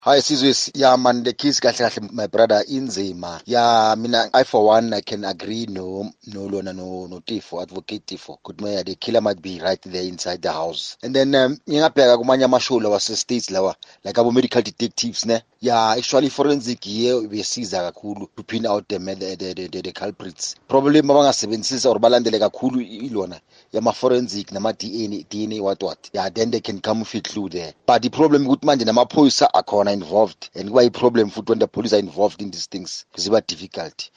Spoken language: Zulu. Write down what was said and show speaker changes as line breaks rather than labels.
Hi Sizwe, yeah man, the case kahle kahle my brother inzima. Yeah, mina I for one I can agree no Tifo, advocate Tifo. Could me the killer might be right there inside the house. And then ngiyabheka kumanye amashow lawa states lawa like abo medical detectives ne. Yeah, actually forensic here besiza kakhulu to pin out the culprits. Probably mabangasebenzisa or balandele kakhulu ilona yama forensic nama DNA what. Yeah, then they can come fit through there. But the problem with manje namaphoyisa akhona involved and kuba problem futhi when the police are involved in these things ziba difficult.